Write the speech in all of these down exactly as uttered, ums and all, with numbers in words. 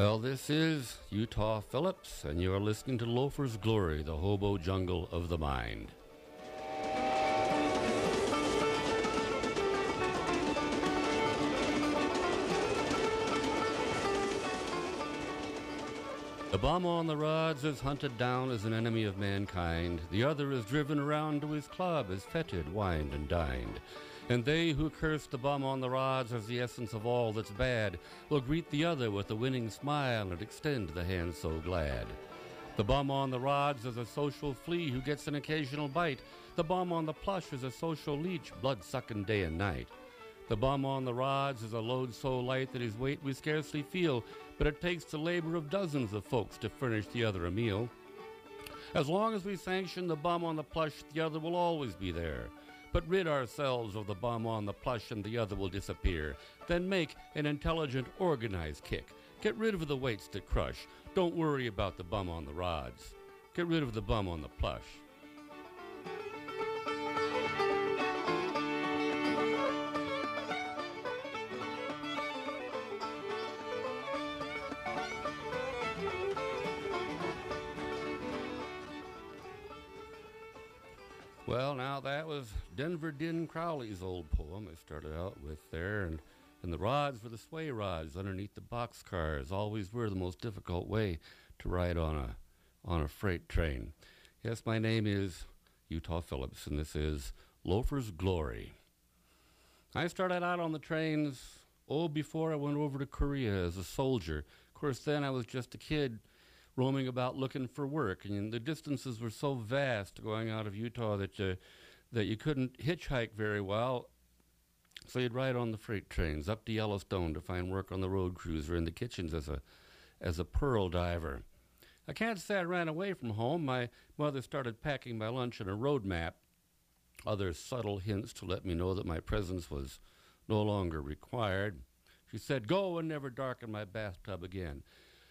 Well, this is Utah Phillips, and you are listening to Loafer's Glory, the hobo jungle of the mind. The bum on the rods is hunted down as an enemy of mankind. The other is driven around to his club, is feted, wined, and dined. And they who curse the bum on the rods as the essence of all that's bad will greet the other with a winning smile and extend the hand so glad. The bum on the rods is a social flea who gets an occasional bite. The bum on the plush is a social leech, blood-sucking day and night. The bum on the rods is a load so light that his weight we scarcely feel, but it takes the labor of dozens of folks to furnish the other a meal. As long as we sanction the bum on the plush, the other will always be there. But rid ourselves of the bum on the plush and the other will disappear. Then make an intelligent, organized kick. Get rid of the weights that crush. Don't worry about the bum on the rods. Get rid of the bum on the plush. Well, now that was Denver Din Crowley's old poem I started out with there, and, and the rods were the sway rods underneath the boxcars, always were the most difficult way to ride on a on a freight train. Yes, my name is Utah Phillips, and this is Loafer's Glory. I started out on the trains, oh, before I went over to Korea as a soldier. Of course, then I was just a kid roaming about looking for work, and the distances were so vast going out of Utah that you, that you couldn't hitchhike very well, so you'd ride on the freight trains up to Yellowstone to find work on the road crews or in the kitchens as a as a pearl diver. I can't say I ran away from home. My mother started packing my lunch in a road map, other subtle hints to let me know that my presence was no longer required. She said, "Go and never darken my bathtub again."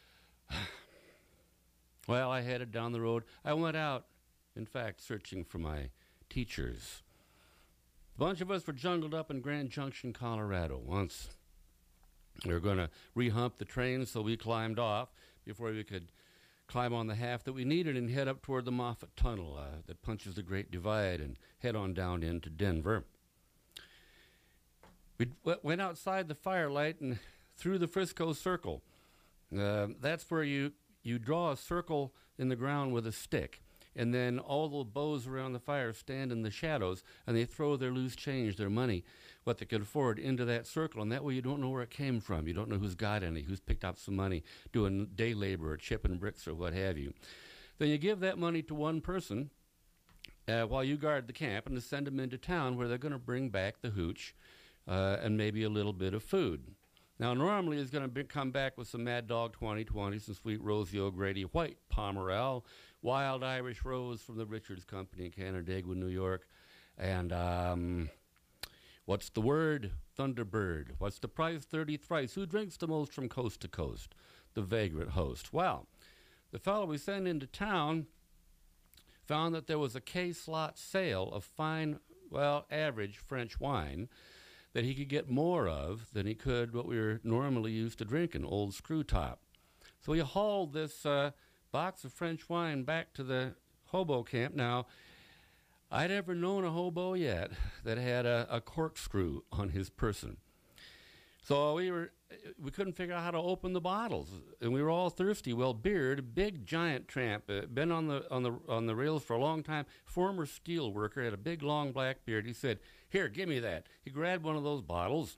Well, I headed down the road. I went out, in fact, searching for my teachers. A bunch of us were jungled up in Grand Junction, Colorado once. We were going to re-hump the train, so we climbed off before we could climb on the half that we needed and head up toward the Moffat Tunnel uh, that punches the Great Divide and head on down into Denver. We w- went outside the firelight and through the Frisco Circle. Uh, that's where you... You draw a circle in the ground with a stick, and then all the bows around the fire stand in the shadows, and they throw their loose change, their money, what they can afford, into that circle, and that way you don't know where it came from. You don't know who's got any, who's picked up some money doing day labor or chipping bricks or what have you. Then you give that money to one person uh, while you guard the camp and to send them into town where they're going to bring back the hooch uh, and maybe a little bit of food. Now, normally he's going to be, come back with some Mad Dog twenty twenty, some Sweet Rosie O'Grady, White Pomerel, Wild Irish Rose from the Richards Company in Canandaigua, New York, and um, what's the word? Thunderbird. What's the price? thirty thrice. Who drinks the most from coast to coast? The vagrant host. Well, the fellow we sent into town found that there was a K-slot sale of fine, well, average French wine that he could get more of than he could what we were normally used to drinking, Old Screw Top. So he hauled this uh, box of French wine back to the hobo camp. Now, I'd ever known a hobo yet that had a, a corkscrew on his person. So we were we couldn't figure out how to open the bottles, and we were all thirsty. Well, Beard, a big giant tramp, uh, been on the on the on the rails for a long time, former steel worker, had a big long black beard. He said, "Here, give me that." He grabbed one of those bottles,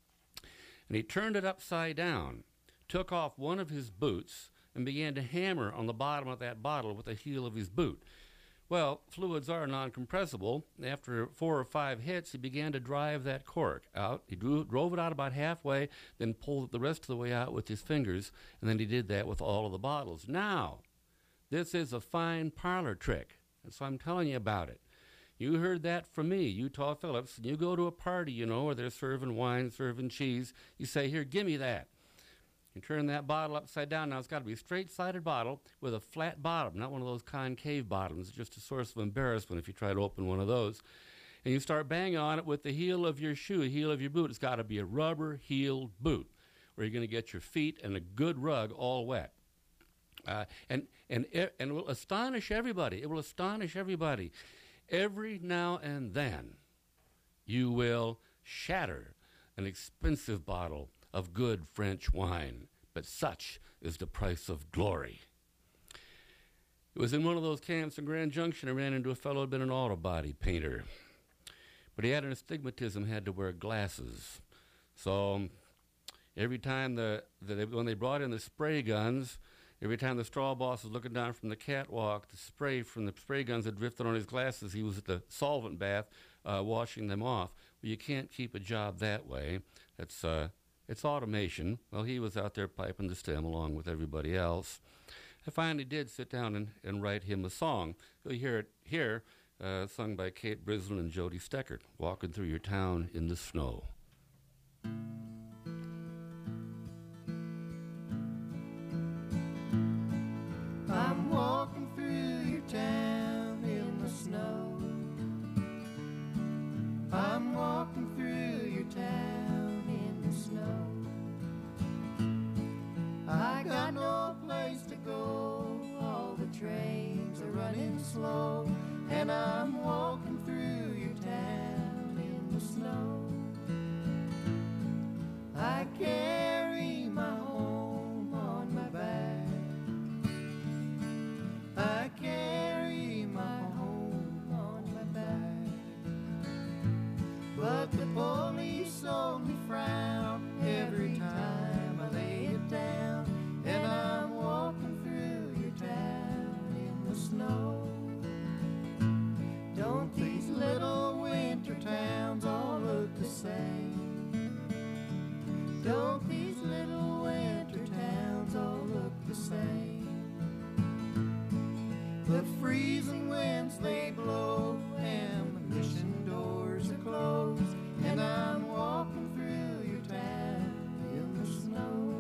and he turned it upside down, took off one of his boots, and began to hammer on the bottom of that bottle with the heel of his boot. Well, fluids are non-compressible. After four or five hits, he began to drive that cork out. He drew, drove it out about halfway, then pulled it the rest of the way out with his fingers, and then he did that with all of the bottles. Now, this is a fine parlor trick, and so I'm telling you about it. You heard that from me, Utah Phillips, and you go to a party, you know, where they're serving wine, serving cheese. You say, "Here, give me that." You turn that bottle upside down. Now, it's got to be a straight-sided bottle with a flat bottom, not one of those concave bottoms, just a source of embarrassment if you try to open one of those. And you start banging on it with the heel of your shoe, heel of your boot. It's got to be a rubber-heeled boot. where you're going to get your feet and a good rug all wet. Uh, and and and it will astonish everybody. It will astonish everybody. Every now and then, you will shatter an expensive bottle of good French wine, but such is the price of glory. It was in one of those camps in Grand Junction. I ran into a fellow who had been an auto body painter, but he had an astigmatism, had to wear glasses. So um, every time the, the they, when they brought in the spray guns, every time the straw boss was looking down from the catwalk, the spray from the spray guns had drifted on his glasses. He was at the solvent bath uh, washing them off. Well, you can't keep a job that way. It's uh, it's automation. Well, he was out there piping the stem along with everybody else. I finally did sit down and, and write him a song. You'll hear it here, uh, sung by Kate Brislin and Jody Steckert, Walking Through Your Town in the Snow. I'm walking through your town in the snow. I'm walking through your town in the snow. I got no place to go, all the trains are running slow, and I'm walking through your town in the snow. I carry my home on my back. I carry my home on my back. But the police only frown every time I lay it down, and I'm walking through your town in the snow. Don't these little winter towns all look the same? Don't these little winter towns all look the same? The freezing winds they blow, and the mission doors are closed, and I'm walking through your town in the snow.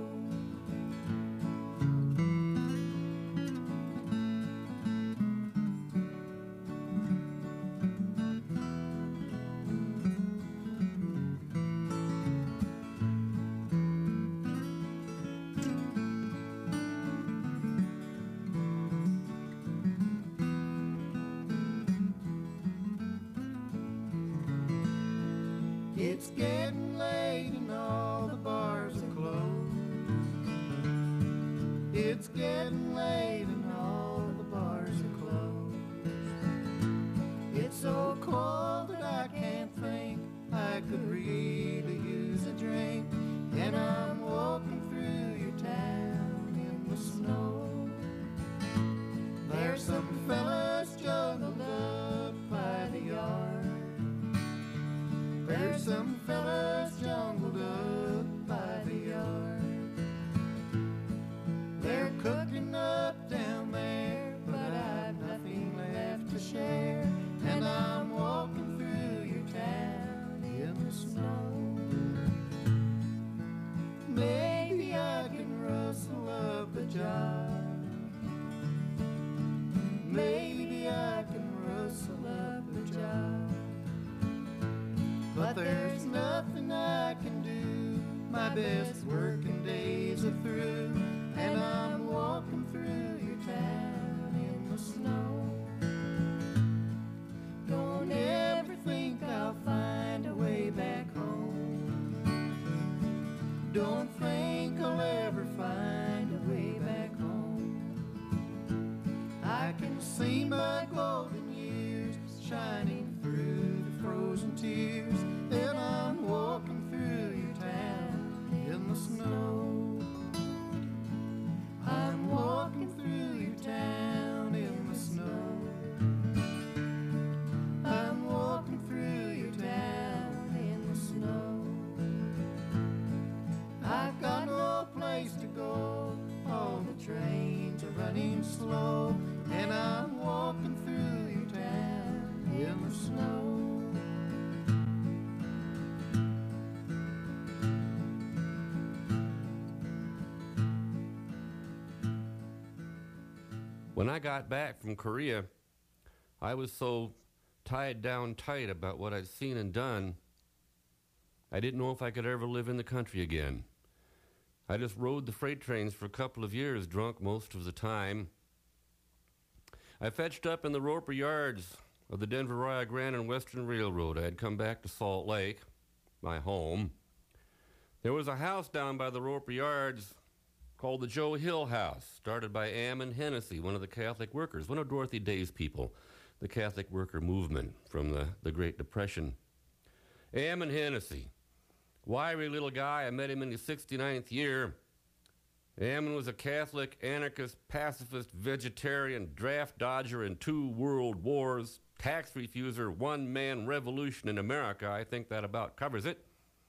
It's getting late and all the bars are closed. It's getting late and all the bars are closed. It's so cold that I can't think. I could really use a drink, and I'm walking through your town in the snow. There's some fellas jungled up by the yard. There's some fellas jungled up by the yard. They're cooking up down there, but I've nothing left to share, and I'm walking through your town in the snow. Maybe I can rustle up a job. Maybe I can rustle up a job. But there's nothing I can do. My best working days are through, and I'm walking through your town in the snow. Don't ever think I'll find a way back home. Don't think I'll ever find a way back home. I can see my golden years shining through the frozen tears, and I'm walking through your town in the snow. I'm walking through your town in the snow. I'm walking through your town in the snow. I've got no place to go, all the trains are running slow, and I'm walking through your town in the snow. When I got back from Korea, I was so tied down tight about what I'd seen and done, I didn't know if I could ever live in the country again. I just rode the freight trains for a couple of years, drunk most of the time. I fetched up in the Roper yards of the Denver, Rio Grande and Western Railroad. I had come back to Salt Lake, my home. There was a house down by the Roper yards called the Joe Hill House, started by Ammon Hennessy, one of the Catholic workers, one of Dorothy Day's people, the Catholic worker movement from the, the Great Depression. Ammon Hennessy, wiry little guy. I met him in his sixty-ninth year. Ammon was a Catholic, anarchist, pacifist, vegetarian, draft dodger in two world wars, tax refuser, one-man revolution in America. I think that about covers it.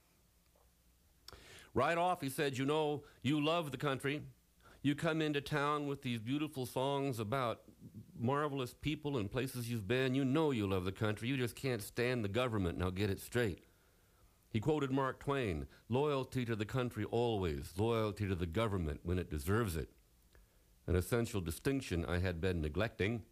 Right off, he said, you know, you love the country. You come into town with these beautiful songs about marvelous people and places you've been. You know you love the country. You just can't stand the government. Now get it straight. He quoted Mark Twain, loyalty to the country always, loyalty to the government when it deserves it. An essential distinction I had been neglecting.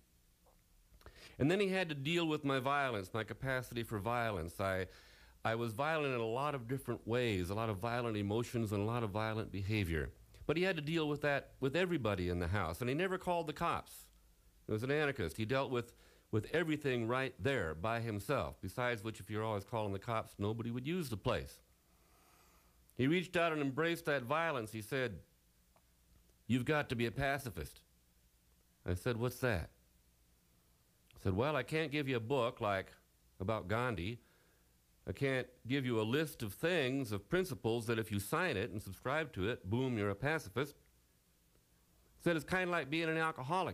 And then he had to deal with my violence, my capacity for violence. I, I was violent in a lot of different ways, a lot of violent emotions and a lot of violent behavior. But he had to deal with that with everybody in the house, and he never called the cops. He was an anarchist. He dealt with with everything right there by himself, besides which, if you're always calling the cops, nobody would use the place. He reached out and embraced that violence. He said, you've got to be a pacifist. I said, what's that? I said, well, I can't give you a book like about Gandhi. I can't give you a list of things, of principles that if you sign it and subscribe to it, boom, you're a pacifist. He said, it's kind of like being an alcoholic.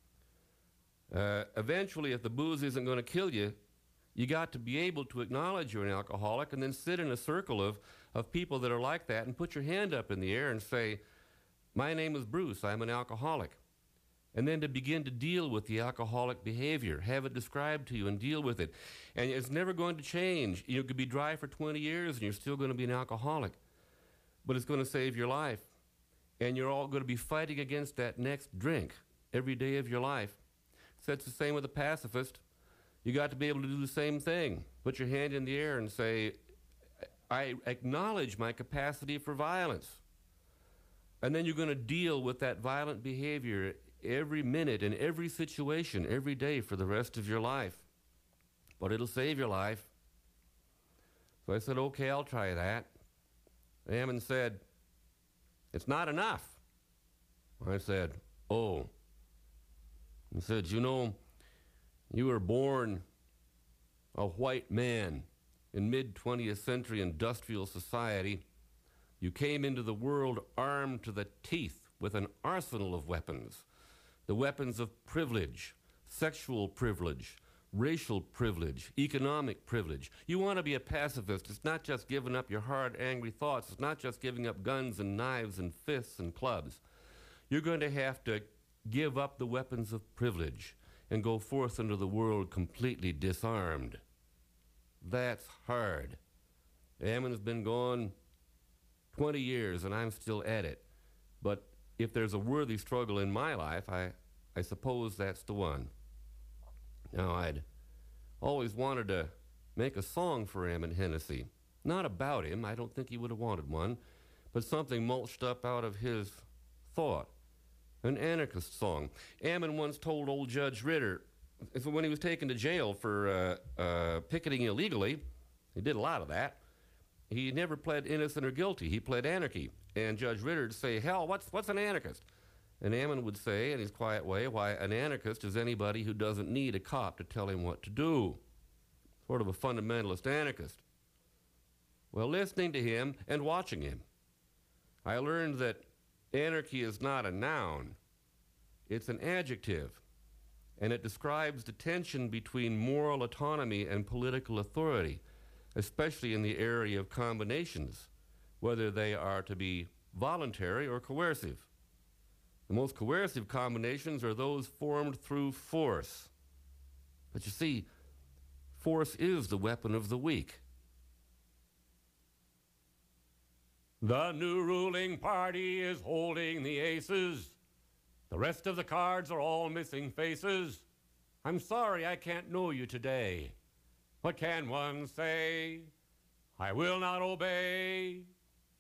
Uh, eventually, if the booze isn't going to kill you, you got to be able to acknowledge you're an alcoholic and then sit in a circle of, of people that are like that and put your hand up in the air and say, my name is Bruce, I'm an alcoholic. And then to begin to deal with the alcoholic behavior, have it described to you and deal with it. And it's never going to change. You could be dry for twenty years and you're still going to be an alcoholic. But it's going to save your life. And you're all going to be fighting against that next drink every day of your life. So it's the same with a pacifist. You got to be able to do the same thing. Put your hand in the air and say, I acknowledge my capacity for violence. And then you're going to deal with that violent behavior every minute in every situation, every day for the rest of your life. But it'll save your life. So I said, okay, I'll try that. Ammon said, it's not enough. I said, oh. He said, you know, you were born a white man in mid-twentieth century industrial society. You came into the world armed to the teeth with an arsenal of weapons. The weapons of privilege, sexual privilege, racial privilege, economic privilege. You want to be a pacifist. It's not just giving up your hard, angry thoughts. It's not just giving up guns and knives and fists and clubs. You're going to have to give up the weapons of privilege and go forth into the world completely disarmed. That's hard. Ammon's been gone twenty years and I'm still at it. But if there's a worthy struggle in my life, I, I suppose that's the one. Now, I'd always wanted to make a song for Ammon Hennessy. Not about him, I don't think he would have wanted one, but something mulched up out of his thought. An anarchist song. Ammon once told old Judge Ritter, when he was taken to jail for uh, uh, picketing illegally, he did a lot of that, he never pled innocent or guilty. He pled anarchy. And Judge Ritter would say, hell, what's, what's an anarchist? And Ammon would say, in his quiet way, why, an anarchist is anybody who doesn't need a cop to tell him what to do. Sort of a fundamentalist anarchist. Well, listening to him and watching him, I learned that anarchy is not a noun. It's an adjective. And it describes the tension between moral autonomy and political authority, especially in the area of combinations, whether they are to be voluntary or coercive. The most coercive combinations are those formed through force. But you see, force is the weapon of the weak. The new ruling party is holding the aces. The rest of the cards are all missing faces. I'm sorry I can't know you today. What can one say? I will not obey.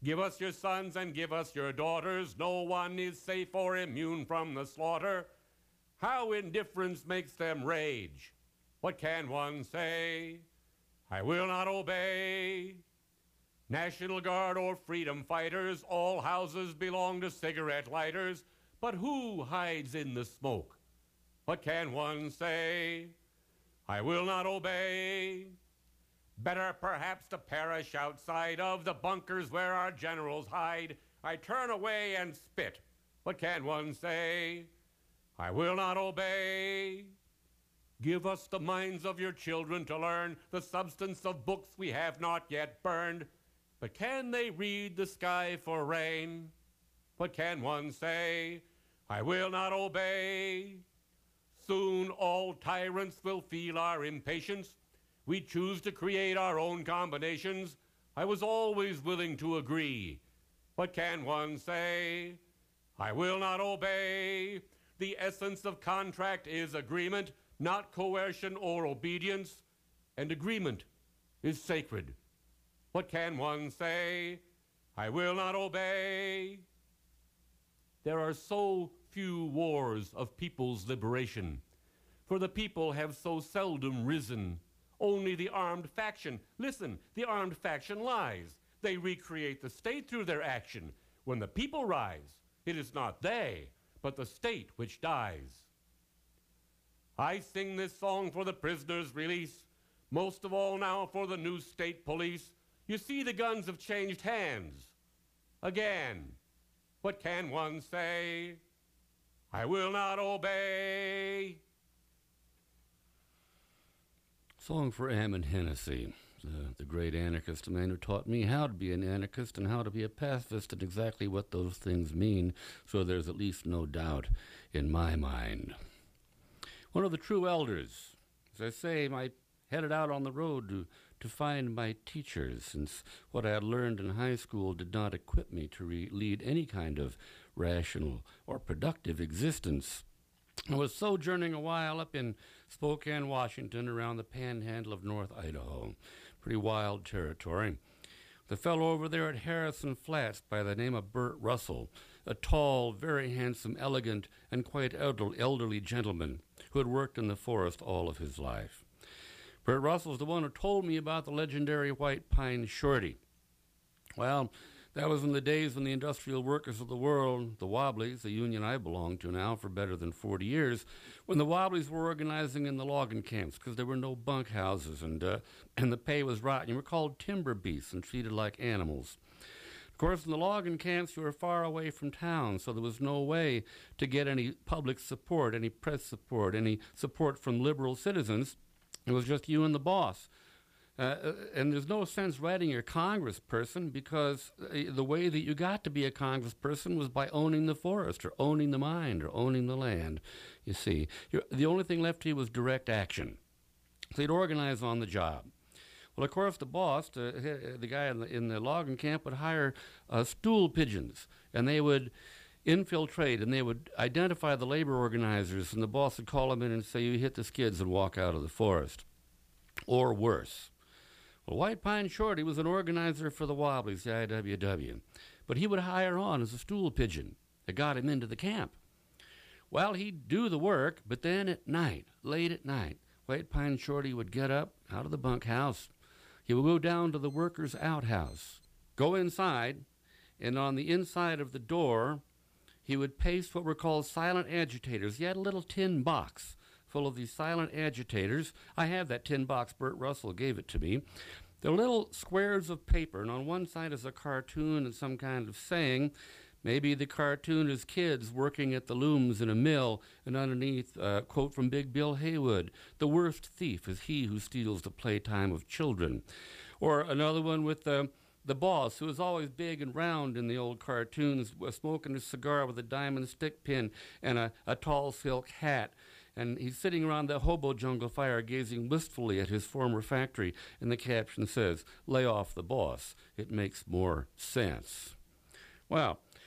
Give us your sons and give us your daughters. No one is safe or immune from the slaughter. How indifference makes them rage. What can one say? I will not obey. National Guard or freedom fighters, all houses belong to cigarette lighters. But who hides in the smoke? What can one say? I will not obey. Better perhaps to perish outside of the bunkers where our generals hide. I turn away and spit. What can one say? I will not obey. Give us the minds of your children to learn the substance of books we have not yet burned. But can they read the sky for rain? What can one say? I will not obey. Soon all tyrants will feel our impatience. We choose to create our own combinations. I was always willing to agree. What can one say? I will not obey. The essence of contract is agreement, not coercion or obedience, and agreement is sacred. What can one say? I will not obey. There are so few wars of people's liberation, for the people have so seldom risen. Only the armed faction, listen, the armed faction lies. They recreate the state through their action. When the people rise, it is not they, but the state which dies. I sing this song for the prisoners' release, most of all now for the new state police. You see, the guns have changed hands. Again, what can one say? I will not obey. Song for Ammon Hennessy, the, the great anarchist, the man who taught me how to be an anarchist and how to be a pacifist and exactly what those things mean, so there's at least no doubt in my mind. One of the true elders, as I say, I headed out on the road to, to find my teachers, since what I had learned in high school did not equip me to re- lead any kind of rational or productive existence. I was sojourning a while up in Spokane, Washington, around the panhandle of North Idaho. Pretty wild territory. The fellow over there at Harrison Flats by the name of Bert Russell, a tall, very handsome, elegant, and quite elder- elderly gentleman who had worked in the forest all of his life. Bert Russell's the one who told me about the legendary White Pine Shorty. Well, that was in the days when the industrial workers of the world, the Wobblies, the union I belong to now for better than forty years, when the Wobblies were organizing in the logging camps because there were no bunk houses and uh, and the pay was rotten. You were called timber beasts and treated like animals. Of course, in the logging camps, you were far away from town, so there was no way to get any public support, any press support, any support from liberal citizens. It was just you and the boss. Uh, and there's no sense writing your congressperson because uh, the way that you got to be a congressperson was by owning the forest or owning the mine or owning the land, you see. You're, the only thing left to you was direct action. So you'd organize on the job. Well, of course, the boss, the, the guy in the, in the logging camp, would hire uh, stool pigeons, and they would infiltrate, and they would identify the labor organizers, and the boss would call them in and say, you hit the skids and walk out of the forest. Or worse. Well, White Pine Shorty was an organizer for the Wobblies, the I W W, but he would hire on as a stool pigeon that got him into the camp. Well, he'd do the work, but then at night, late at night, White Pine Shorty would get up out of the bunkhouse. He would go down to the workers' outhouse, go inside, and on the inside of the door, he would paste what were called silent agitators. He had a little tin box full of these silent agitators. I have that tin box. Bert Russell gave it to me. They're little squares of paper, and on one side is a cartoon and some kind of saying. Maybe the cartoon is kids working at the looms in a mill, and underneath, a uh, quote from Big Bill Haywood, "The worst thief is he who steals the playtime of children." Or another one with the, the boss, who was always big and round in the old cartoons, smoking a cigar with a diamond stick pin and a, a tall silk hat. And he's sitting around the hobo jungle fire gazing wistfully at his former factory, and the caption says, "Lay off the boss. It makes more sense." Well,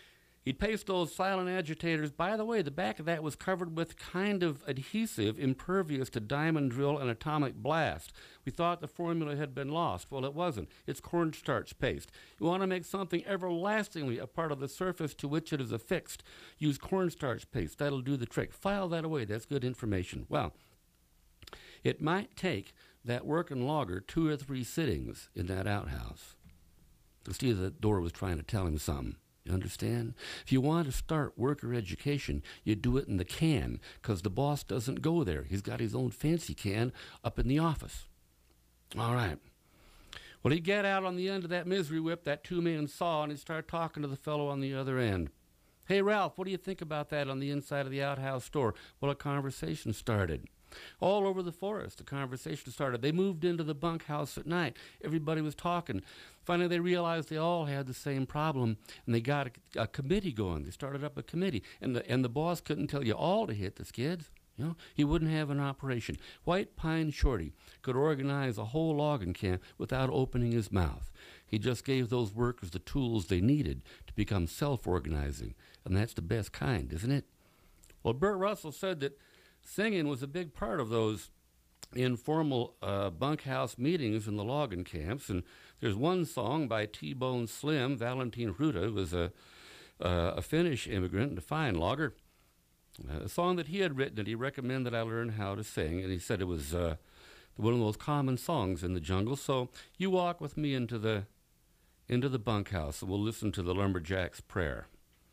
He'd paste those silent agitators. By the way, the back of that was covered with kind of adhesive impervious to diamond drill and atomic blast. We thought the formula had been lost. Well, it wasn't. It's cornstarch paste. You want to make something everlastingly a part of the surface to which it is affixed. Use cornstarch paste. That'll do the trick. File that away. That's good information. Well, it might take that working logger two or three sittings in that outhouse to see that the door was trying to tell him something. You understand? If you want to start worker education, you do it in the can, because the boss doesn't go there. He's got his own fancy can up in the office. All right. Well, he'd get out on the end of that misery whip, that two-man saw, and he'd start talking to the fellow on the other end. Hey, Ralph, what do you think about that on the inside of the outhouse store? Well, a conversation started. All over the forest, the conversation started. They moved into the bunkhouse at night. Everybody was talking. Finally, they realized they all had the same problem, and they got a, a committee going. They started up a committee, and the, and the boss couldn't tell you all to hit the skids. You know, he wouldn't have an operation. White Pine Shorty could organize a whole logging camp without opening his mouth. He just gave those workers the tools they needed to become self-organizing, and that's the best kind, isn't it? Well, Bert Russell said that singing was a big part of those informal uh, bunkhouse meetings in the logging camps. And there's one song by T-Bone Slim, Valentin Ruta, who was a, uh, a Finnish immigrant and a fine logger, uh, a song that he had written that he recommended I learn how to sing. And he said it was uh, one of the most common songs in the jungle. So you walk with me into the, into the bunkhouse, and we'll listen to the lumberjack's prayer.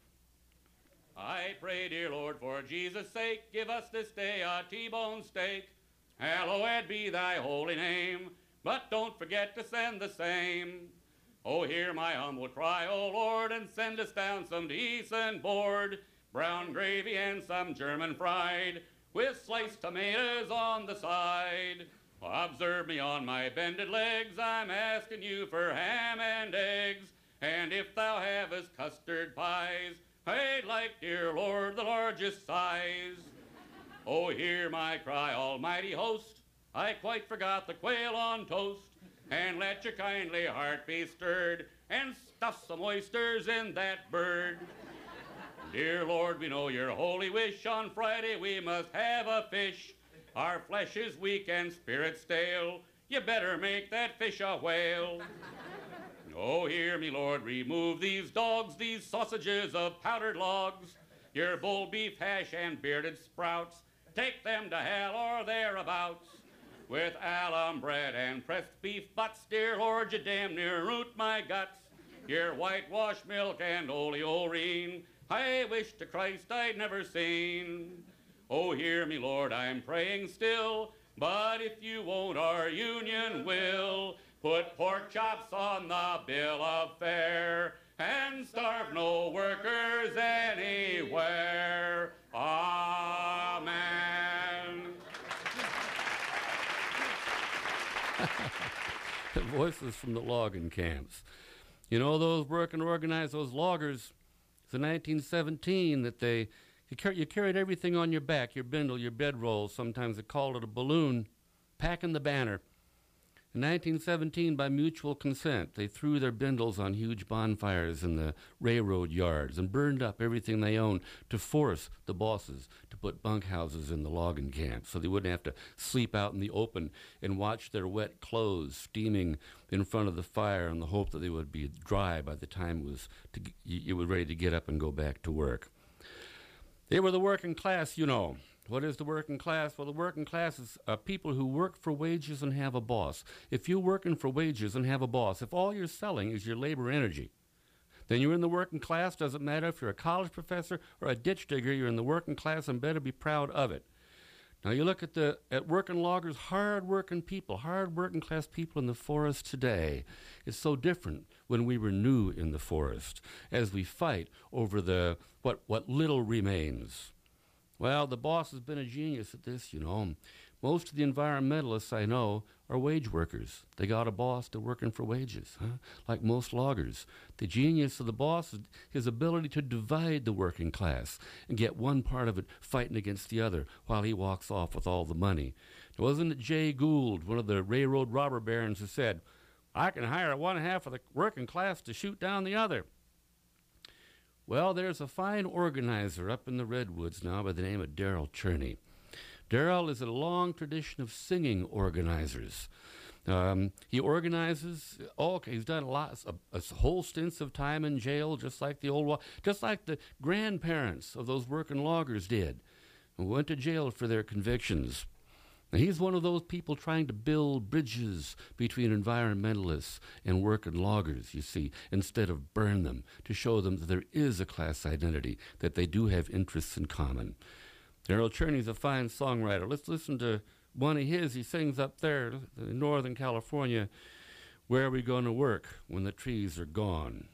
I pray, dear Lord, for Jesus' sake, give us this day a T-bone steak. Hallowed be thy holy name, but don't forget to send the same. Oh, hear my humble cry, O Lord, and send us down some decent board, brown gravy and some German fried, with sliced tomatoes on the side. Observe me on my bended legs, I'm asking you for ham and eggs, and if thou havest custard pies, I'd like, dear Lord, the largest size. Oh, hear my cry, almighty host, I quite forgot the quail on toast, and let your kindly heart be stirred, and stuff some oysters in that bird. Dear Lord, we know your holy wish, on Friday we must have a fish. Our flesh is weak and spirit stale, you better make that fish a whale. Oh, hear me, Lord, remove these dogs, these sausages of powdered logs, your bull beef hash and bearded sprouts, take them to hell or thereabouts. With alum bread and pressed beef butts, dear Lord, you damn near root my guts. Your whitewash milk and oleorine, I wish to Christ I'd never seen. Oh, hear me, Lord, I'm praying still, but if you won't, our union will. Put pork chops on the bill of fare and starve no workers anywhere. Amen. Voices from the logging camps. You know, those working organized, those loggers, it's in nineteen seventeen that they, you, car- you carried everything on your back, your bindle, your bedroll, sometimes they called it a balloon, packing the banner. In nineteen seventeen, by mutual consent, they threw their bindles on huge bonfires in the railroad yards and burned up everything they owned to force the bosses to put bunkhouses in the logging camps so they wouldn't have to sleep out in the open and watch their wet clothes steaming in front of the fire in the hope that they would be dry by the time it was, to, you were ready to get up and go back to work. They were the working class, you know. What is the working class? Well, the working class is uh, people who work for wages and have a boss. If you're working for wages and have a boss, if all you're selling is your labor energy, then you're in the working class. Doesn't matter if you're a college professor or a ditch digger, you're in the working class and better be proud of it. Now you look at the at working loggers, hard-working people, hard-working class people in the forest today. It's so different when we were new in the forest as we fight over the what what little remains. Well, the boss has been a genius at this, you know. Most of the environmentalists I know are wage workers. They got a boss, they're working for wages, huh? Like most loggers. The genius of the boss is his ability to divide the working class and get one part of it fighting against the other while he walks off with all the money. Wasn't it Jay Gould, one of the railroad robber barons, who said, I can hire one half of the working class to shoot down the other? Well, there's a fine organizer up in the Redwoods now by the name of Darrell Cherney. Darrell is a long tradition of singing organizers. Um, he organizes all. He's done a lot, a, a whole stints of time in jail, just like the old, just like the grandparents of those working loggers did, who went to jail for their convictions. And he's one of those people trying to build bridges between environmentalists and working loggers, you see, instead of burn them, to show them that there is a class identity, that they do have interests in common. Darrell Cherney's a fine songwriter. Let's listen to one of his. He sings up there in Northern California, "Where Are We Going to Work When the Trees Are Gone?"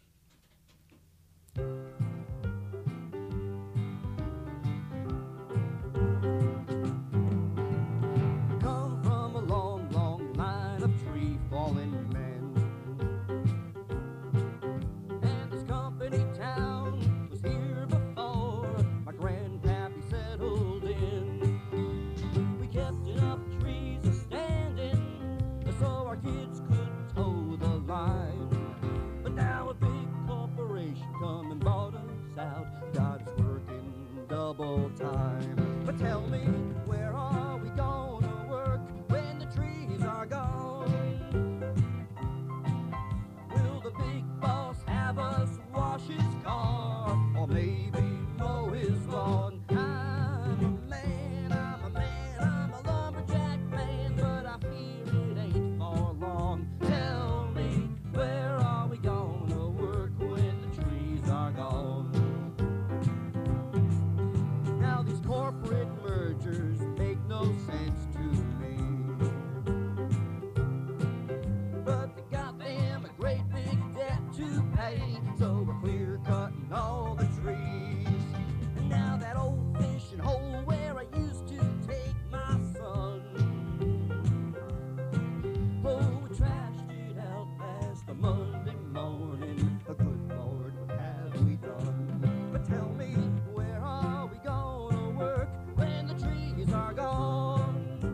Come from a long, long line of tree-falling men, and this company town was here before my grandpappy settled in. We kept enough trees a-standing so our kids could toe the line. But now a big corporation come and bought us out. God's working double time. But tell me, where are we gonna work when the trees are gone? Will the big boss have us wash his car, or maybe mow his lawn? I'm a man, I'm a man, I'm a lumberjack man, but I fear it ain't for long. Tell me, where are we gonna work when the trees are gone? Now these corporate mergers make no sense to me, but they got them a great big debt to pay, so we're clear cutting all the trees. And now that old fishing hole where I used to take my son, oh, we trashed it out last a Monday morning. A good Lord, what have we done? But tell me, where are we gonna work when the trees are gone?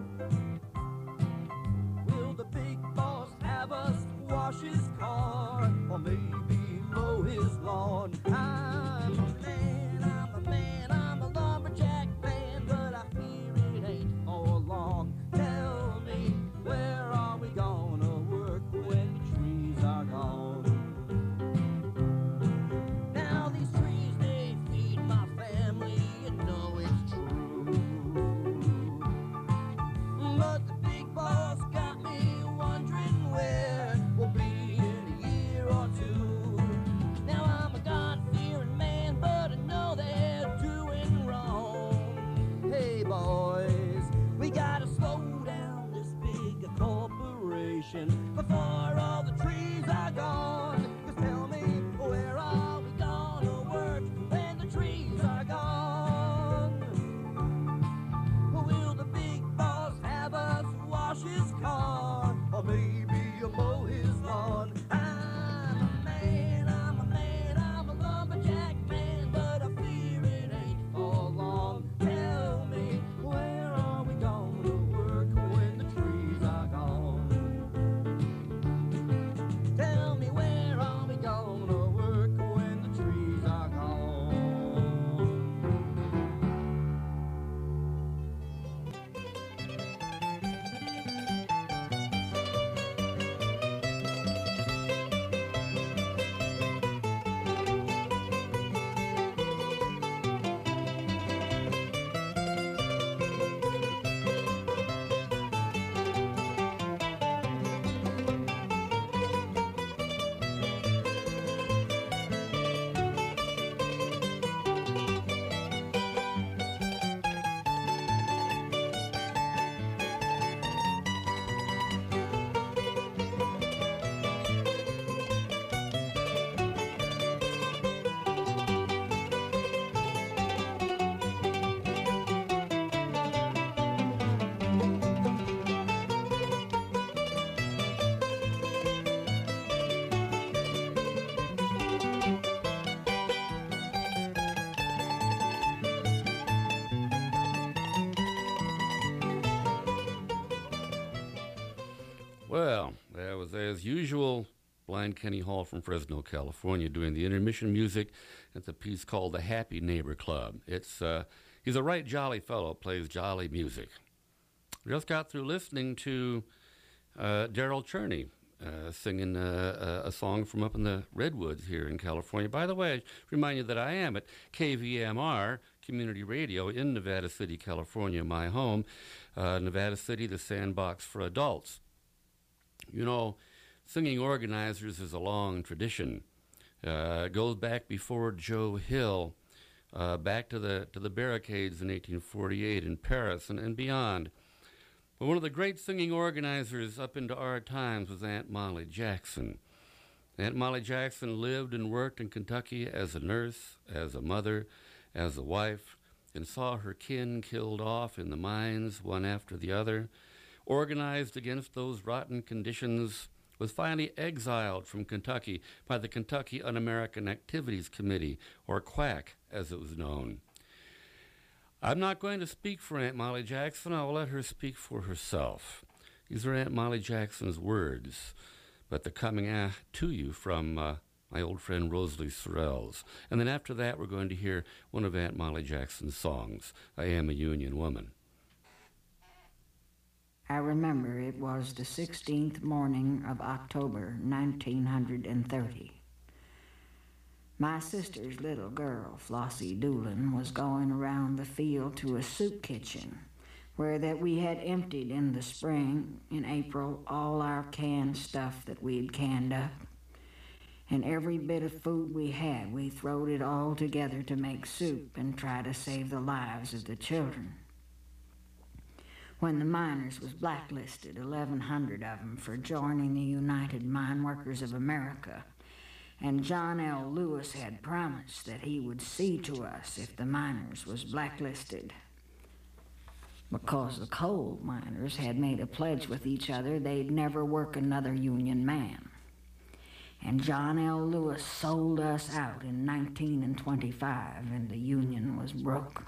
Will the big boss have us wash his car, or maybe mow his lawn? I'm a man, I'm a man, I'm a lumberjack man, but I fear it ain't for long. Tell me, where are we gonna work when the trees are gone? Now these trees, they feed my family, you know it's true. But the big boss got me wondering where we'll be in a year or two. Now I'm a God-fearing man, but I know they're doing wrong. Hey boys, we gotta slow down this big corporation before all the trees are gone. 'Cause tell me, where are we gonna work when the trees are gone? Will the big boss have us wash his car, or maybe you mow his lawn? I'm a man, I'm a man, I'm a lumberjack man, but I fear it ain't for long. Tell me, where are we gonna work when the trees are gone? Tell me, where are we gonna work when the trees are gone? Well, that was as usual Blind Kenny Hall from Fresno, California, doing the intermission music at the piece called The Happy Neighbor Club. It's uh, he's a right jolly fellow, plays jolly music. We just got through listening to uh, Daryl Cherney uh, singing uh, a, a song from up in the Redwoods here in California. By the way, I remind you that I am at K V M R Community Radio in Nevada City, California, my home. Uh, Nevada City, the sandbox for adults. You know, singing organizers is a long tradition. Uh, it goes back before Joe Hill, uh, back to the to the barricades in eighteen forty-eight in Paris and, and beyond. But one of the great singing organizers up into our times was Aunt Molly Jackson. Aunt Molly Jackson lived and worked in Kentucky as a nurse, as a mother, as a wife, and saw her kin killed off in the mines one after the other, organized against those rotten conditions, was finally exiled from Kentucky by the Kentucky Un-American Activities Committee, or QUAC as it was known. I'm not going to speak for Aunt Molly Jackson. I will let her speak for herself. These are Aunt Molly Jackson's words, but they're coming uh, to you from uh, my old friend Rosalie Sorrells. And then after that, we're going to hear one of Aunt Molly Jackson's songs, I Am a Union Woman. I remember it was the sixteenth morning of October, nineteen thirty. My sister's little girl, Flossie Doolin, was going around the field to a soup kitchen where that we had emptied in the spring, in April, all our canned stuff that we'd canned up. And every bit of food we had, we throwed it all together to make soup and try to save the lives of the children. When the miners was blacklisted, eleven hundred of them, for joining the United Mine Workers of America, and John L. Lewis had promised that he would see to us if the miners was blacklisted. Because the coal miners had made a pledge with each other they'd never work another union man. And John L. Lewis sold us out in nineteen twenty-five, and the union was broke.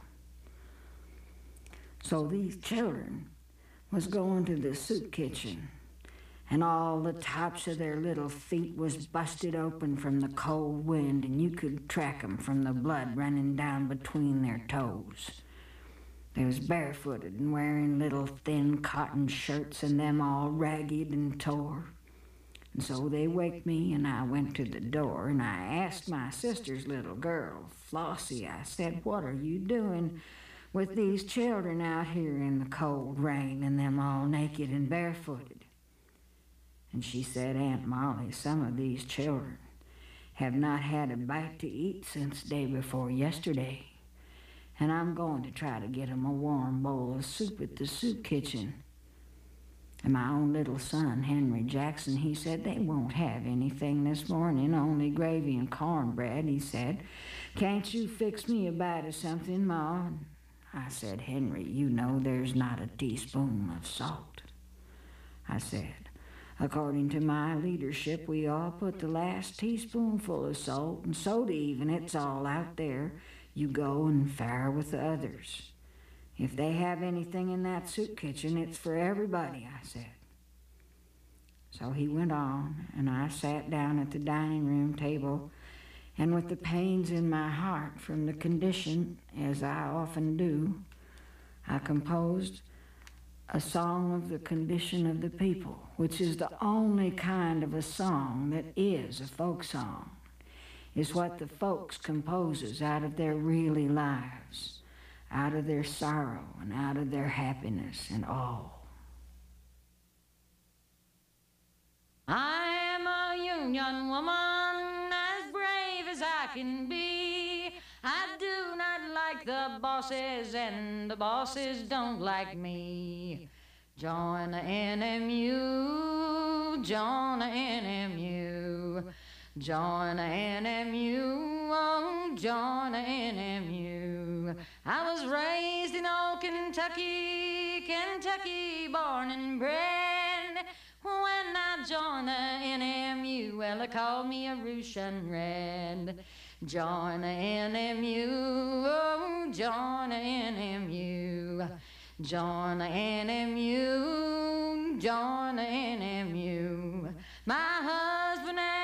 So these children was going to the soup kitchen, and all the tops of their little feet was busted open from the cold wind, and you could track 'em from the blood running down between their toes. They was barefooted and wearing little thin cotton shirts, and them all ragged and tore. And so they waked me, and I went to the door, and I asked my sister's little girl, Flossie, I said, what are you doing with these children out here in the cold rain, and them all naked and barefooted? And she said, Aunt Molly, some of these children have not had a bite to eat since day before yesterday, and I'm going to try to get 'em a warm bowl of soup at the soup kitchen. And my own little son, Henry Jackson, he said, they won't have anything this morning, only gravy and cornbread. He said, can't you fix me a bite of something, Ma? I said, Henry, you know there's not a teaspoon of salt. I said, according to my leadership, we all put the last teaspoonful of salt and soda even. It's all out there. You go and fire with the others. If they have anything in that soup kitchen, it's for everybody, I said. So he went on, and I sat down at the dining room table, and with the pains in my heart from the condition, as I often do, I composed a song of the condition of the people, which is the only kind of a song that is a folk song. It's what the folks composes out of their really lives, out of their sorrow and out of their happiness and all. I am a union woman, as brave as I can be. I do not like the bosses, and the bosses don't like me. Join the N M U, join the N M U. Join the N M U, oh, join the N M U. I was raised in old Kentucky, Kentucky, born and bred. When I joined the N M U, well, they called me a Russian Red. Join the N M U, oh, join the N M U. Join the N M U, join the N M U. My husband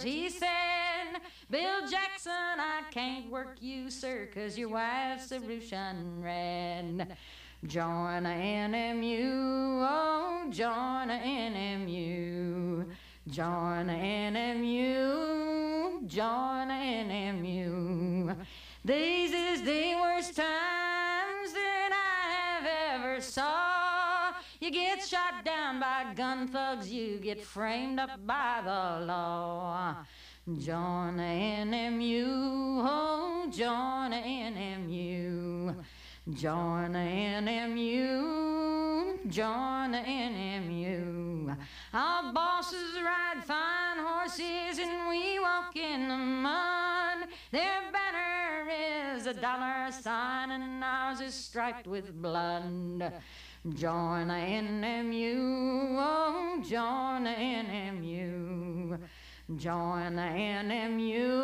words he said. Bill Jackson, I can't work you, sir, 'cause your wife's a Russian red. Join the N M U, oh, join the N M U. Join the N M U, join the N M U. These is the worst times that I have ever saw. You get shot down by gun thugs, you get framed up by the law. Join the N M U, oh, join the N M U. Join the N M U, join the N M U. Our bosses ride fine horses and we walk in the mud. Their banner is a dollar sign and ours is striped with blood. Join the N M U, oh, join the N M U. Join the N M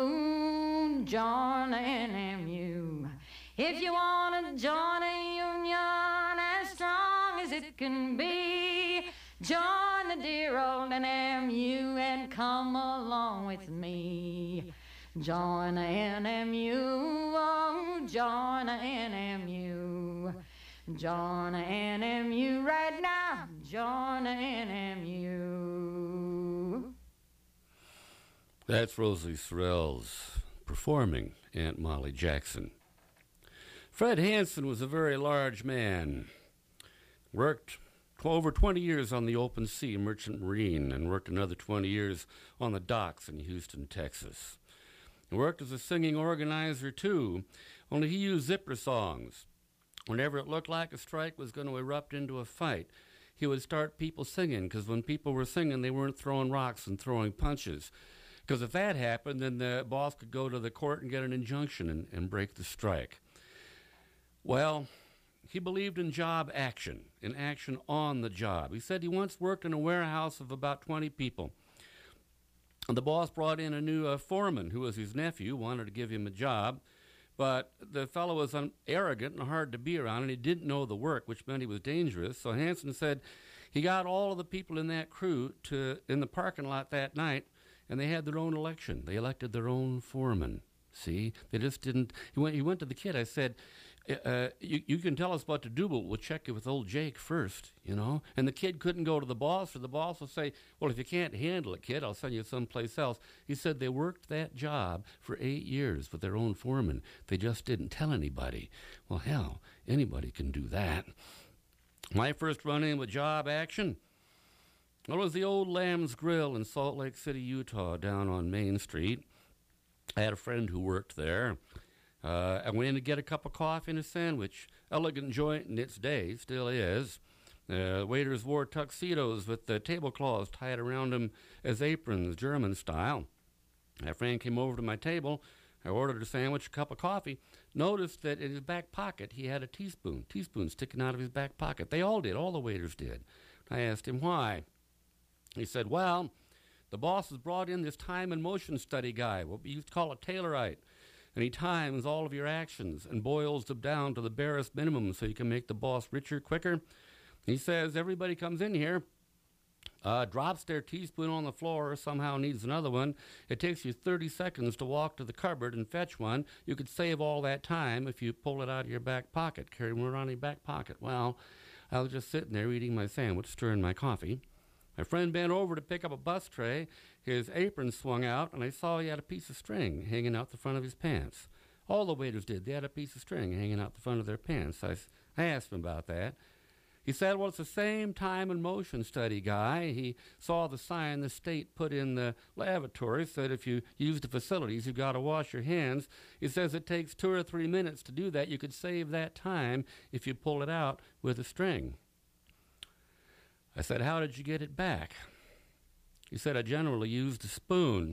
U, join the N M U. If you want to join a union as strong as it can be, join the dear old N M U and come along with me. Join the N M U, oh, join the N M U. Join the N M U right now, join the N M U. That's Rosie Sorrells performing Aunt Molly Jackson. Fred Hansen was a very large man. Worked over twenty years on the open sea merchant marine and worked another twenty years on the docks in Houston, Texas. He worked as a singing organizer, too, only he used zipper songs. Whenever it looked like a strike was going to erupt into a fight, he would start people singing, because when people were singing, they weren't throwing rocks and throwing punches. Because if that happened, then the boss could go to the court and get an injunction and, and break the strike. Well, he believed in job action, in action on the job. He said he once worked in a warehouse of about twenty people. And the boss brought in a new uh, foreman who was his nephew, wanted to give him a job. But the fellow was un- arrogant and hard to be around, and he didn't know the work, which meant he was dangerous. So Hansen said he got all of the people in that crew to in the parking lot that night, and they had their own election. They elected their own foreman. See, they just didn't. He went. He went to the kid. I said, uh, you, "You can tell us what to do, but we'll check it with old Jake first, you know." And the kid couldn't go to the boss, or the boss will say, "Well, if you can't handle it, kid, I'll send you someplace else." He said they worked that job for eight years with their own foreman. They just didn't tell anybody. Well, hell, anybody can do that. My first run-in with job action, well, it was the old Lamb's Grill in Salt Lake City, Utah, down on Main Street. I had a friend who worked there. Uh, I went in to get a cup of coffee and a sandwich. Elegant joint in its day, still is. Uh, waiters wore tuxedos with the tablecloths tied around them as aprons, German style. My friend came over to my table. I ordered a sandwich, a cup of coffee. Noticed that in his back pocket he had a teaspoon, teaspoon sticking out of his back pocket. They all did, all the waiters did. I asked him why. He said, well, the boss has brought in this time and motion study guy, what we used to call a Taylorite, and he times all of your actions and boils them down to the barest minimum so you can make the boss richer quicker. He says everybody comes in here, uh, drops their teaspoon on the floor, or somehow needs another one. It takes you thirty seconds to walk to the cupboard and fetch one. You could save all that time if you pull it out of your back pocket, carry one around in your back pocket. Well, I was just sitting there eating my sandwich, stirring my coffee. My friend bent over to pick up a bus tray. His apron swung out, and I saw he had a piece of string hanging out the front of his pants. All the waiters did. They had a piece of string hanging out the front of their pants. I, I asked him about that. He said, well, it's the same time and motion study guy. He saw the sign the state put in the lavatory, said if you use the facilities, you've got to wash your hands. He says it takes two or three minutes to do that. You could save that time if you pull it out with a string. I said, how did you get it back? He said, I generally used a spoon.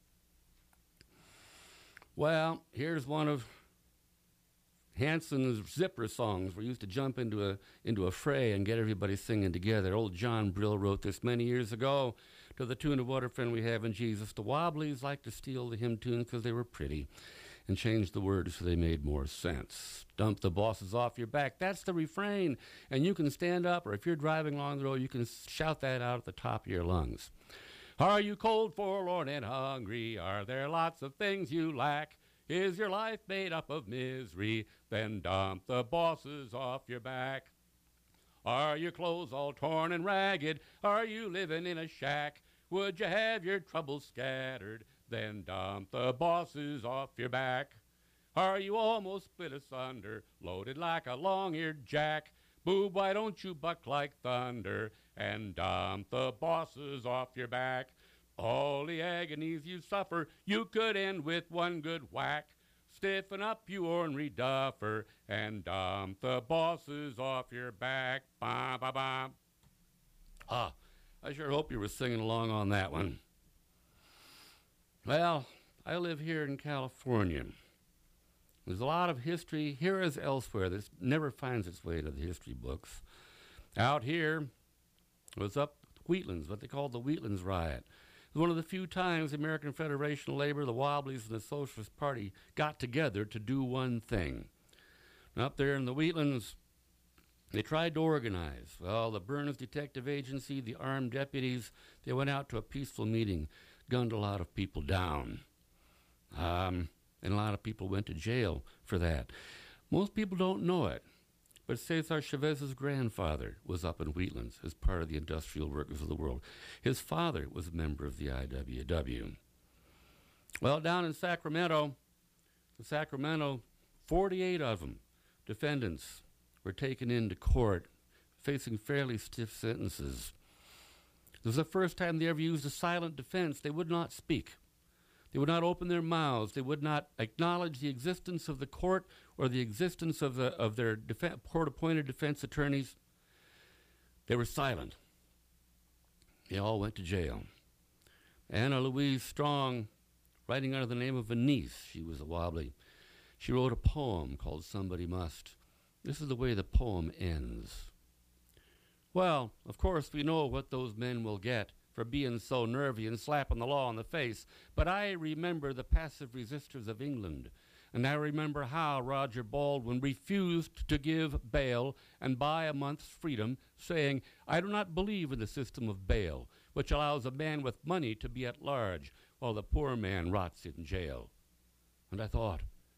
Well, here's one of Hansen's zipper songs. We used to jump into a into a fray and get everybody singing together. Old John Brill wrote this many years ago to the tune of What a Friend We Have in Jesus. The Wobblies liked to steal the hymn tunes because they were pretty and change the words so they made more sense. Dump the bosses off your back. That's the refrain. And you can stand up, or if you're driving along the road, you can shout that out at the top of your lungs. Are you cold, forlorn, and hungry? Are there lots of things you lack? Is your life made up of misery? Then dump the bosses off your back. Are your clothes all torn and ragged? Are you living in a shack? Would you have your troubles scattered? Then dump the bosses off your back. Are you almost split asunder, loaded like a long-eared jack? Boob, why don't you buck like thunder and dump the bosses off your back? All the agonies you suffer, you could end with one good whack. Stiffen up, you ornery duffer, and dump the bosses off your back. Ba ba ba. Ah, I sure hope you were singing along on that one. Well, I live here in California. There's a lot of history here as elsewhere that never finds its way to the history books. Out here was up Wheatlands, what they called the Wheatlands Riot. It was one of the few times the American Federation of Labor, the Wobblies, and the Socialist Party got together to do one thing. And up there in the Wheatlands, they tried to organize. Well, the Burns Detective Agency, the armed deputies, they went out to a peaceful meeting, gunned a lot of people down. Um... And a lot of people went to jail for that. Most people don't know it, but Cesar Chavez's grandfather was up in Wheatlands as part of the Industrial Workers of the World. His father was a member of the I W W. Well, down in Sacramento, in Sacramento, forty-eight of them, defendants, were taken into court, facing fairly stiff sentences. This was the first time they ever used a silent defense. They would not speak. They would not open their mouths. They would not acknowledge the existence of the court or the existence of, the, of their def- court-appointed defense attorneys. They were silent. They all went to jail. Anna Louise Strong, writing under the name of a niece, she was a wobbly, she wrote a poem called Somebody Must. This is the way the poem ends. Well, of course, we know what those men will get for being so nervy and slapping the law in the face. But I remember the passive resistors of England, and I remember how Roger Baldwin refused to give bail and buy a month's freedom, saying, I do not believe in the system of bail, which allows a man with money to be at large while the poor man rots in jail. And I thought,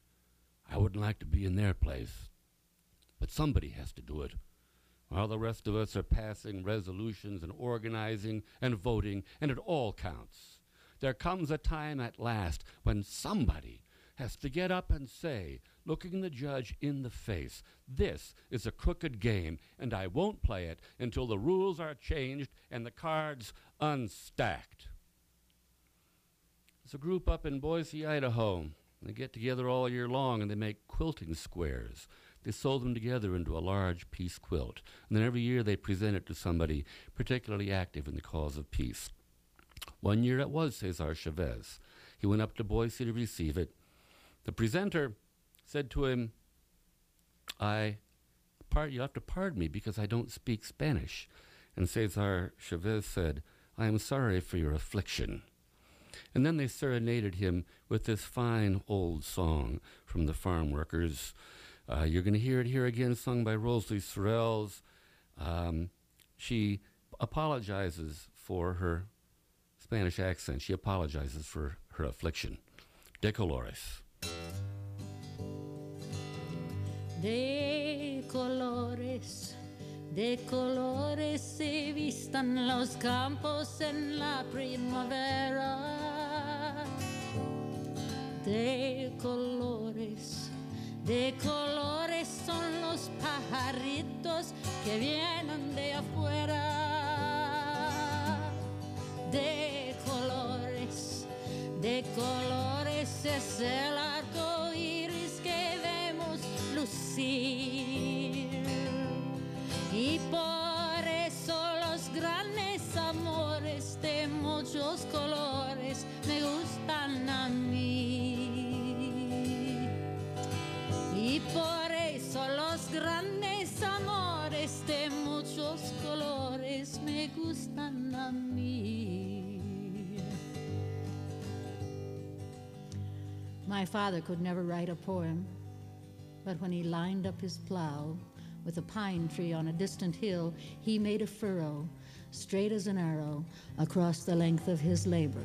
I wouldn't like to be in their place, but somebody has to do it. While the rest of us are passing resolutions and organizing and voting, and it all counts. There comes a time at last when somebody has to get up and say, looking the judge in the face, this is a crooked game, and I won't play it until the rules are changed and the cards unstacked. There's a group up in Boise, Idaho. They get together all year long, and they make quilting squares. They sew them together into a large peace quilt. And then every year they present it to somebody particularly active in the cause of peace. One year it was Cesar Chavez. He went up to Boise to receive it. The presenter said to him, I, part, you have to pardon me because I don't speak Spanish. And Cesar Chavez said, I am sorry for your affliction. And then they serenaded him with this fine old song from the farm workers. Uh, you're going to hear it here again, sung by Rosalie Sorrells. Um, she apologizes for her Spanish accent. She apologizes for her affliction. De Colores. De colores, de colores se vistan los campos en la primavera. De colores, de colores son los pajaritos que vienen de afuera. De colores, de colores es el arco iris que vemos lucir. Y por eso los grandes amores de muchos colores me gustan a mí. Y por eso los grandes amores de muchos colores me gustan a mí. My father could never write a poem, but when he lined up his plow with a pine tree on a distant hill, he made a furrow straight as an arrow, across the length of his labor.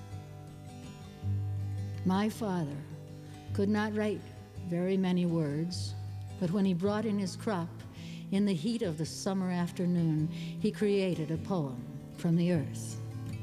My father could not write very many words, but when he brought in his crop, in the heat of the summer afternoon, he created a poem from the earth.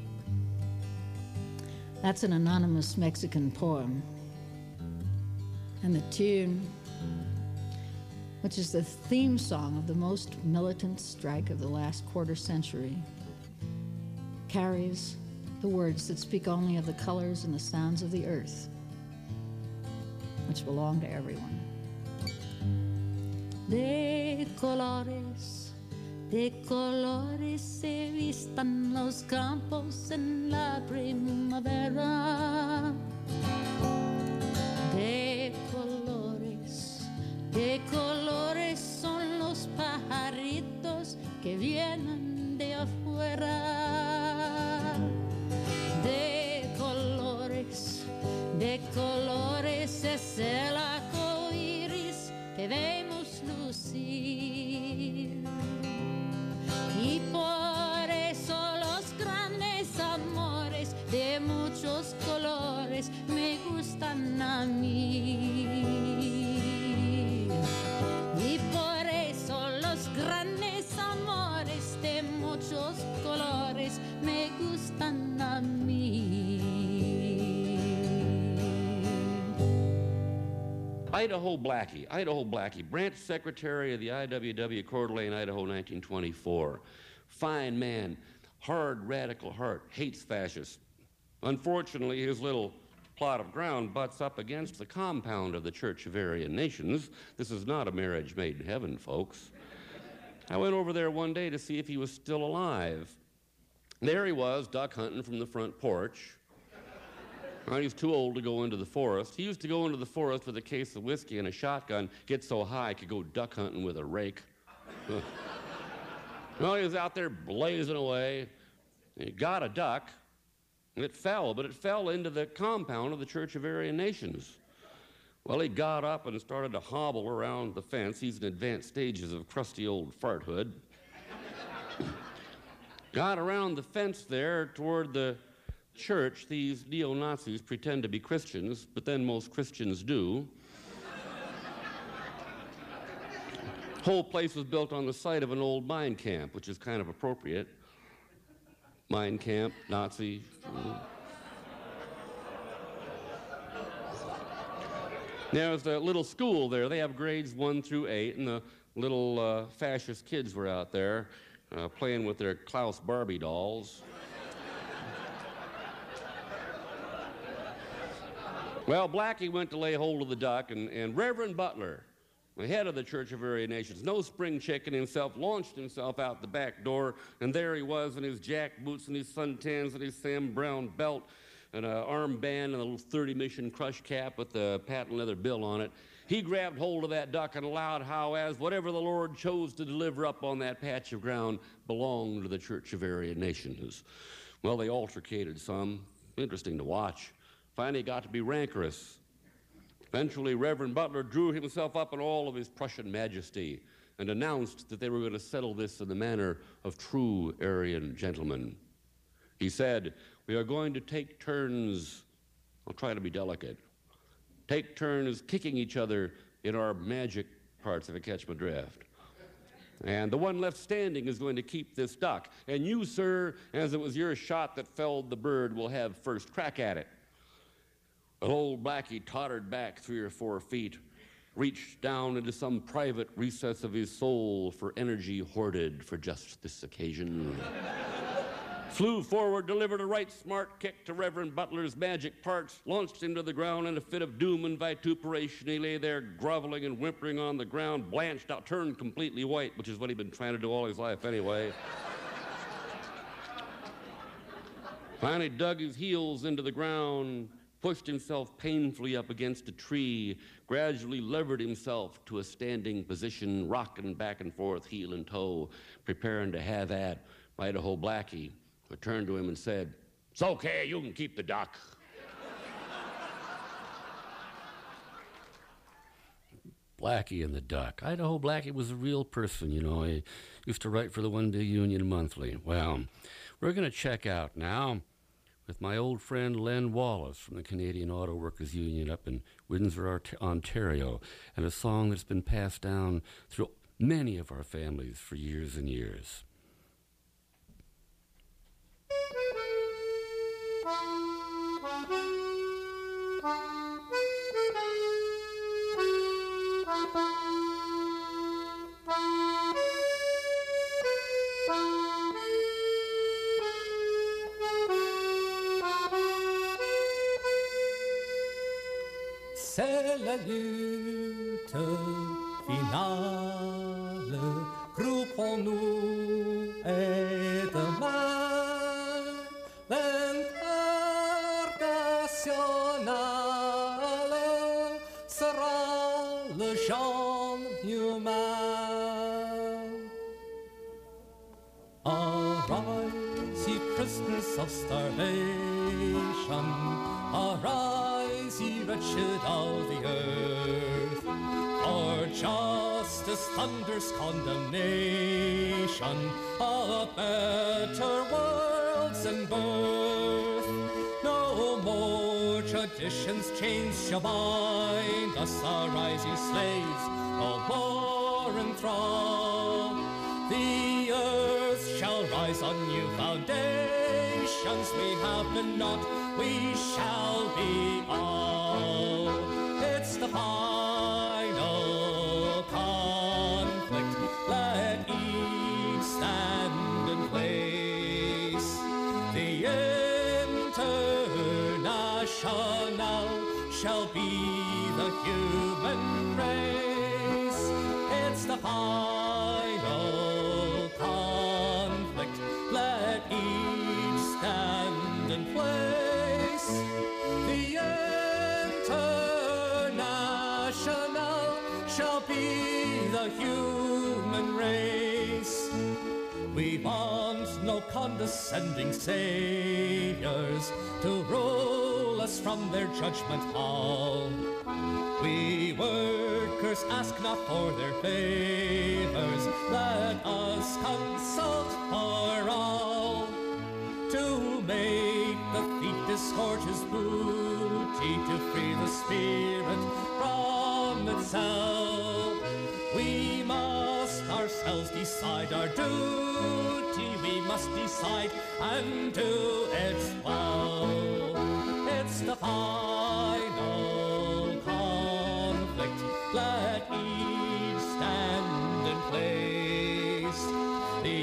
That's an anonymous Mexican poem. And the tune, which is the theme song of the most militant strike of the last quarter century, carries the words that speak only of the colors and the sounds of the earth, which belong to everyone. De colores, de colores se vistan los campos en la primavera. De colores, de colores son los pajaritos que vienen de afuera. De colores, de colores es el arco iris que vemos lucir. Y por eso los grandes amores de muchos colores me gustan a mí. Y por eso los grandes amores de muchos colores me gustan a mí. Idaho Blackie, Idaho Blackie, branch secretary of the I W W Coeur d'Alene, Idaho, nineteen twenty-four. Fine man, hard radical heart, hates fascists. Unfortunately, his little plot of ground butts up against the compound of the Church of Aryan Nations. This is not a marriage made in heaven, folks. I went over there one day to see if he was still alive. There he was, duck hunting from the front porch. Well, he was too old to go into the forest. He used to go into the forest with a case of whiskey and a shotgun, get so high he could go duck hunting with a rake. Well, he was out there blazing away. He got a duck. It fell, but it fell into the compound of the Church of Aryan Nations. Well, he got up and started to hobble around the fence. He's in advanced stages of crusty old farthood. Got around the fence there toward the church. These neo-Nazis pretend to be Christians, but then most Christians do. Whole place was built on the site of an old mine camp, which is kind of appropriate. Mine camp, Nazi. There's a little school there. They have grades one through eight, and the little uh, fascist kids were out there uh, playing with their Klaus Barbie dolls. Well, Blackie went to lay hold of the duck, and, and Reverend Butler, the head of the Church of Aryan Nations, no spring chicken himself, launched himself out the back door, and there he was in his jack boots and his suntans and his Sam Brown belt and an armband and a little thirty mission crush cap with the patent leather bill on it. He grabbed hold of that duck and allowed how as whatever the Lord chose to deliver up on that patch of ground belonged to the Church of Aryan Nations. Well, they altercated some. Interesting to watch. Finally got to be rancorous. Eventually, Reverend Butler drew himself up in all of his Prussian majesty and announced that they were going to settle this in the manner of true Aryan gentlemen. He said, "We are going to take turns," I'll try to be delicate, take turns kicking each other in our magic parts, if I catch my drift. And the one left standing is going to keep this duck. And you, sir, as it was your shot that felled the bird, will have first crack at it. But old Blackie tottered back three or four feet, reached down into some private recess of his soul for energy hoarded for just this occasion. Flew forward, delivered a right smart kick to Reverend Butler's magic parts, launched him to the ground in a fit of doom and vituperation. He lay there groveling and whimpering on the ground, blanched out, turned completely white, which is what he'd been trying to do all his life anyway. Finally dug his heels into the ground, pushed himself painfully up against a tree, gradually levered himself to a standing position, rocking back and forth, heel and toe, preparing to have at Idaho Blackie, who turned to him and said, "It's okay, you can keep the duck." Blackie and the Duck. Idaho Blackie was a real person, you know. He used to write for the One Day Union Monthly. Well, we're going to check out now with my old friend Len Wallace from the Canadian Auto Workers Union up in Windsor, Ontario, and a song that's been passed down through many of our families for years and years. C'est la lutte finale, groupons-nous et demain l'international sera le genre humain. Arise, ye prisoners of starvation, arise, ye wretched of the earth, for justice thunders condemnation, a better world's in birth. No more traditions, chains shall bind us, arise, ye slaves, all war and thrall. The earth shall rise on new foundations, we have been not, we shall be all. It's the final conflict, let each stand in place. The international shall be the human race. It's the final conflict, let each stand in place. The international shall be the human race. We want no condescending saviors to rule us from their judgment hall. We workers ask not for their favors, let us consult for all. To make the thief disgorge his booty, to free the spirit from itself. We must ourselves decide our duty, we must decide and do it well. It's the final conflict, let each stand in place. The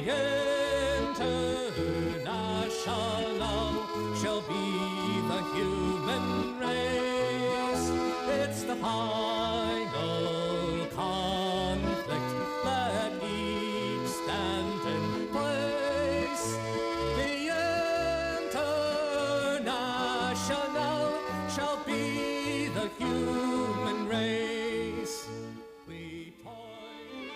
international shall be the human race. It's the final conflict, let each stand in place. The international shall be the human race. We toil.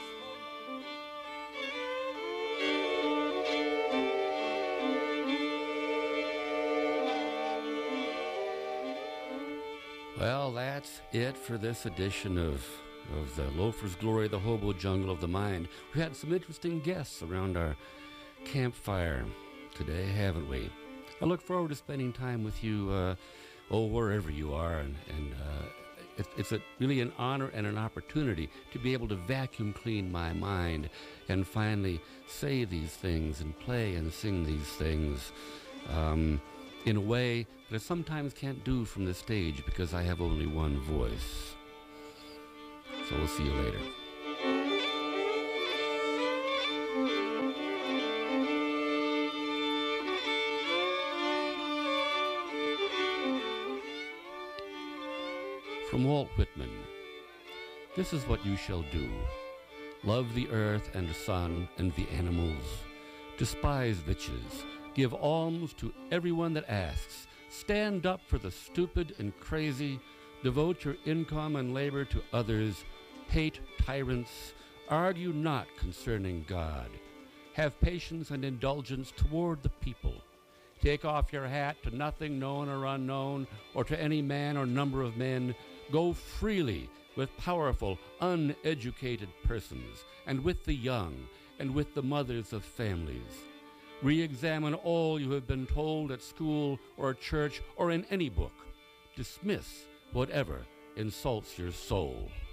Well, that's it for this edition of, of the Loafer's Glory, the Hobo Jungle of the Mind. We had some interesting guests around our campfire today, haven't we? I look forward to spending time with you, uh, oh, wherever you are, and, and uh, it, it's a, really an honor and an opportunity to be able to vacuum clean my mind and finally say these things and play and sing these things um, in a way that I sometimes can't do from the stage because I have only one voice. So we'll see you later. From Walt Whitman, this is what you shall do. Love the earth and the sun and the animals. Despise riches. Give alms to everyone that asks. Stand up for the stupid and crazy. Devote your income and labor to others. Hate tyrants. Argue not concerning God. Have patience and indulgence toward the people. Take off your hat to nothing known or unknown, or to any man or number of men. Go freely with powerful, uneducated persons, and with the young, and with the mothers of families. Re-examine all you have been told at school or church or in any book. Dismiss whatever insults your soul.